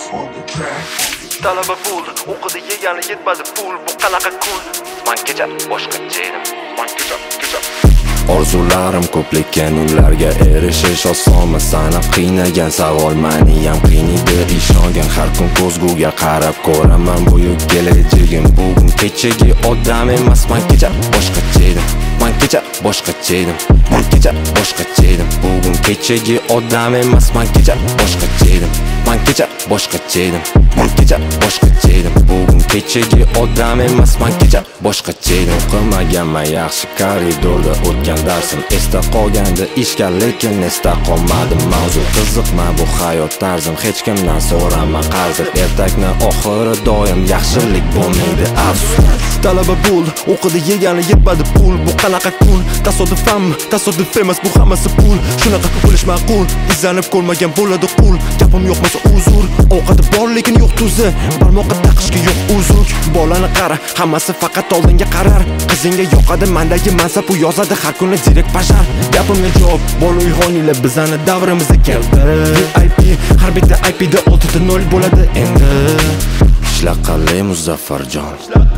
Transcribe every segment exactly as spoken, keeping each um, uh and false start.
Talaba bo'ldi, o'qidi, yegani yetmadi pul. Bu qanaqa kun? Man kecha boshqacha edim. Man kecha, kecha. Orzularim ko'p, lekin ularga erishish osonmi? Sanab qiynagan savol meni ham qiynaydi. Ishongan har kun ko'zguga qarab ko'raman buyuk kelajagim. Bugun kechagi odam emasman, kecha boshqacha edim. Man kecha boshqacha edim. Man kecha boshqacha edim. Bugun kechagi odam emasman, kecha boshqacha edim. Man kecha boshqacha edim. Man kecha boshqacha edim. Bugun kechagi odam emasman, kecha boshqacha edim. O'qimaganman yaxshi koridorda o'tgan darsim esda qolganda ishga, lekin esda qolmadi mavzu. Qiziqma bu hayot tarzim, hech kimdan so'rama qarzim. Ertakni oxiri doim yaxshilik bo'lmaydi afsus. Talaba bo'ldi, o'qidi, yegani yetmadi pul. Bu qanaqa kun? Tasodifmi? Tasodif emas, bu hammasi pul. Shunaqa bo'lish ma'qul. Izlanib ko'rmagan bo'ladi qul. Gapim yo'qmasa uzr. Ovqati bor lekin yo'q tuzi. Barmoqqa taqishga yo'q uzuk. Bolani qara, hammasi faqat oldinga qarar. Qizingga yoqadi mendagi mansab, u yozadi har kuni direkt bashar. Gapimga javob, bola uyg'oninglar, bizani davrimizga keldi. V I P, har bitta I P da oltita nol bo'ladi endi. Ishla qalay Muzaffarjon,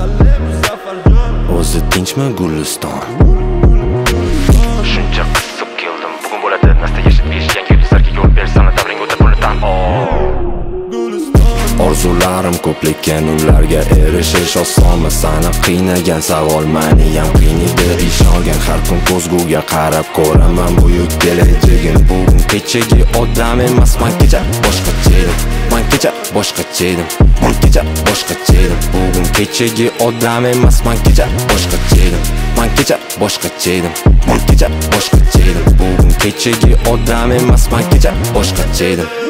o'zi tinchmi Guliston? Shuncha qisib keldim, bugun bo'ladi nasta yashab eshitgan yulduzlarga yo'l bersam, davring o'tar buni tan ol. Orzularim ko'p, lekin ularga erishish osonmi? Sanab qiynagan savol meni ham qiynaydi. Ishongan har kun ko'zguga qarab ko'raman buyuk kelajagim. Bugun kechagi odam emasman, kecha boshqacha edim. Man kecha boshqacha edim. Man kecha boshqacha edim. Bugun kechagi odam emasman, kecha boshqacha edim. Man kecha boshqacha edim. Man kecha boshqacha edim. Bugun kechagi odam emasman, kecha boshqacha edim.